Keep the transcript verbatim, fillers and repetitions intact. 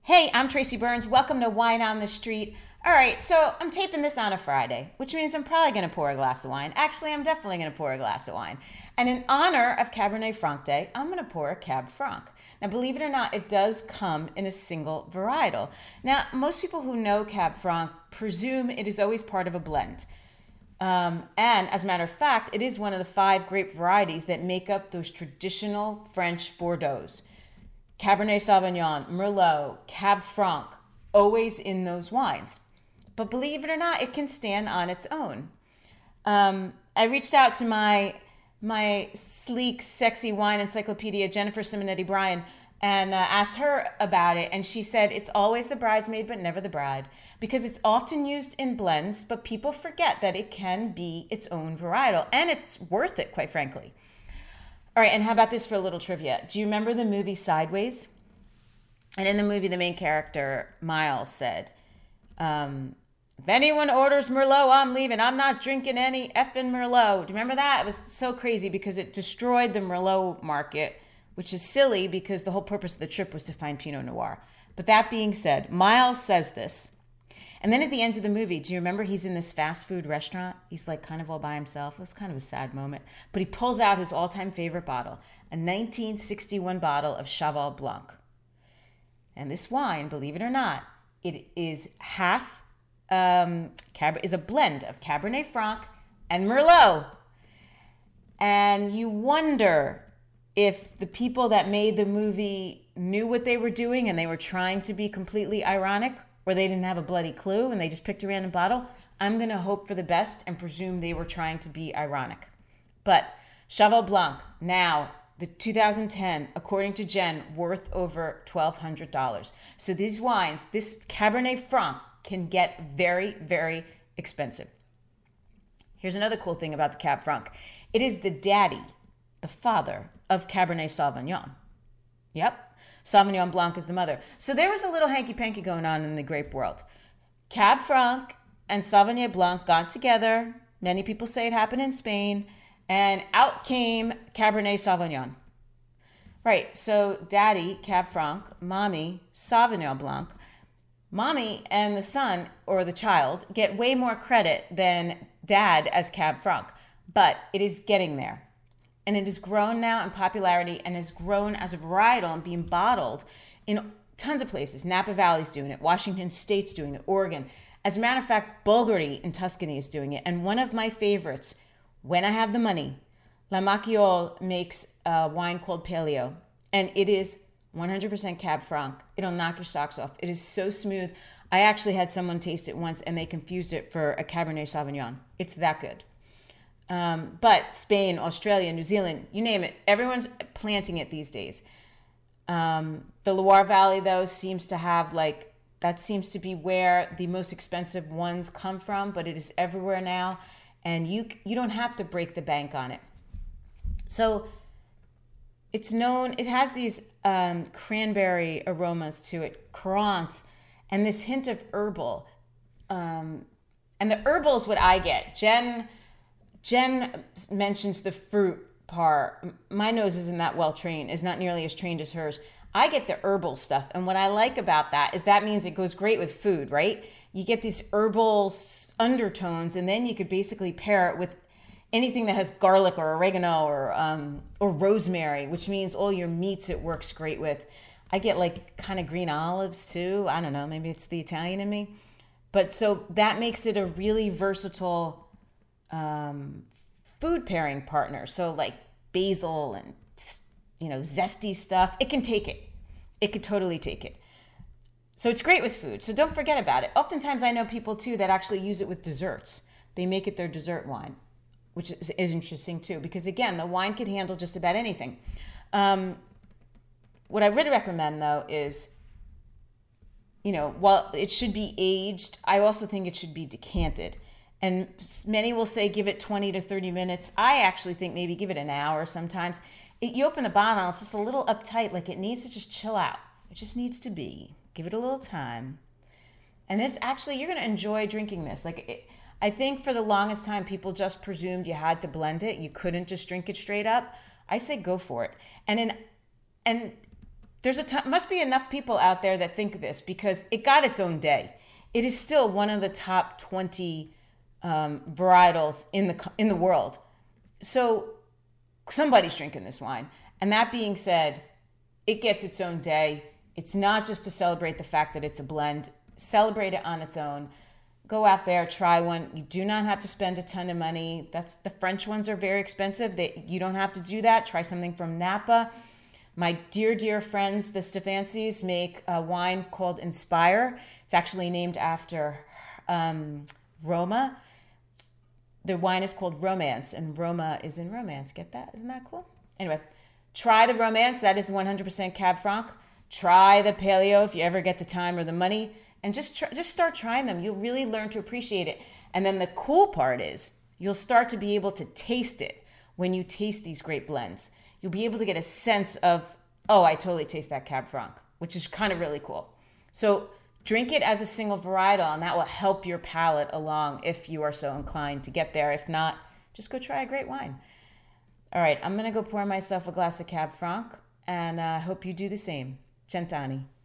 Hey, I'm Tracy Burns. Welcome to Wine on the Street. All right, so I'm taping this on a Friday, which means I'm probably going to pour a glass of wine. Actually, I'm definitely going to pour a glass of wine. And in honor of Cabernet Franc Day, I'm going to pour a Cab Franc. Now, believe it or not, it does come in a single varietal. Now, most people who know Cab Franc presume it is always part of a blend. Um, and as a matter of fact, it is one of the five grape varieties that make up those traditional French Bordeaux's. Cabernet Sauvignon, Merlot, Cab Franc, always in those wines. But believe it or not, it can stand on its own. Um, I reached out to my my sleek, sexy wine encyclopedia, Jennifer Simonetti Bryan, and uh, asked her about it. And she said it's always the bridesmaid, but never the bride, because it's often used in blends, but people forget that it can be its own varietal, and it's worth it, quite frankly. All right, and how about this for a little trivia? Do you remember the movie Sideways? And in the movie, the main character, Miles, said, um, if anyone orders Merlot, I'm leaving. I'm not drinking any effing Merlot. Do you remember that? It was so crazy because it destroyed the Merlot market, which is silly because the whole purpose of the trip was to find Pinot Noir. But that being said, Miles says this. And then at the end of the movie, do you remember he's in this fast food restaurant? He's like kind of all by himself. It was kind of a sad moment. But he pulls out his all-time favorite bottle, a nineteen sixty-one bottle of Cheval Blanc. And this wine, believe it or not, it is half, um, Cab- is a blend of Cabernet Franc and Merlot. And you wonder if the people that made the movie knew what they were doing and they were trying to be completely ironic, or they didn't have a bloody clue and they just picked a random bottle. I'm going to hope for the best and presume they were trying to be ironic. But Cheval Blanc, now, the two thousand ten, according to Jen, worth over twelve hundred dollars. So these wines, this Cabernet Franc, can get very, very expensive. Here's another cool thing about the Cab Franc. It is the daddy, the father, of Cabernet Sauvignon. Yep. Sauvignon Blanc is the mother. So there was a little hanky-panky going on in the grape world. Cab Franc and Sauvignon Blanc got together. Many people say it happened in Spain. And out came Cabernet Sauvignon. Right, so daddy, Cab Franc, mommy, Sauvignon Blanc. Mommy and the son, or the child, get way more credit than dad as Cab Franc. But it is getting there. And it has grown now in popularity and has grown as a varietal and being bottled in tons of places. Napa Valley's doing it. Washington State's doing it. Oregon. As a matter of fact, Bulgari in Tuscany is doing it. And one of my favorites, when I have the money, La Macchiole makes a wine called Paleo. And it is one hundred percent Cab Franc. It'll knock your socks off. It is so smooth. I actually had someone taste it once and they confused it for a Cabernet Sauvignon. It's that good. Um, but Spain, Australia, New Zealand, you name it, everyone's planting it these days. Um, the Loire Valley, though, seems to have like, that seems to be where the most expensive ones come from, but it is everywhere now. And you you don't have to break the bank on it. So it's known, it has these um, cranberry aromas to it, currants, and this hint of herbal. Um, and the herbal is what I get. Jen... Jen mentions the fruit part. My nose isn't that well trained, is not nearly as trained as hers. I get the herbal stuff. And what I like about that is that means it goes great with food, right? You get these herbal undertones, and then you could basically pair it with anything that has garlic or oregano or um, or rosemary, which means all your meats it works great with. I get like kind of green olives too. I don't know, maybe it's the Italian in me. But so that makes it a really versatile Um, food pairing partner. So like basil and, you know, zesty stuff, it can take it. It could totally take it. So it's great with food. So don't forget about it. Oftentimes I know people too that actually use it with desserts. They make it their dessert wine, which is, is interesting too, because again, the wine can handle just about anything. Um, what I would recommend though is, you know, while it should be aged, I also think it should be decanted. And many will say give it twenty to thirty minutes. I actually think maybe give it an hour sometimes. It, you open the bottle, it's just a little uptight, like it needs to just chill out. It just needs to be. Give it a little time. And it's actually, you're going to enjoy drinking this. Like it, I think for the longest time, people just presumed you had to blend it. You couldn't just drink it straight up. I say go for it. And in, and there's a ton, must be enough people out there that think this, because it got its own day. It is still one of the top twenty um, varietals in the in the world. So somebody's drinking this wine. And that being said, it gets its own day. It's not just to celebrate the fact that it's a blend. Celebrate it on its own. Go out there, try one. You do not have to spend a ton of money. That's the French ones are very expensive. They, you don't have to do that. Try something from Napa. My dear, dear friends, the Stefansis, make a wine called Inspire. It's actually named after um, Roma. The wine is called Romance, and Roma is in romance. Get that? Isn't that cool? Anyway, try the Romance. That is one hundred percent Cab Franc. Try the Paleo if you ever get the time or the money. And just try, just start trying them. You'll really learn to appreciate it. And then the cool part is you'll start to be able to taste it when you taste these great blends. You'll be able to get a sense of, oh, I totally taste that Cab Franc, which is kind of really cool. So drink it as a single varietal, and that will help your palate along if you are so inclined to get there. If not, just go try a great wine. All right, I'm going to go pour myself a glass of Cab Franc, and I uh, hope you do the same. Cent'anni.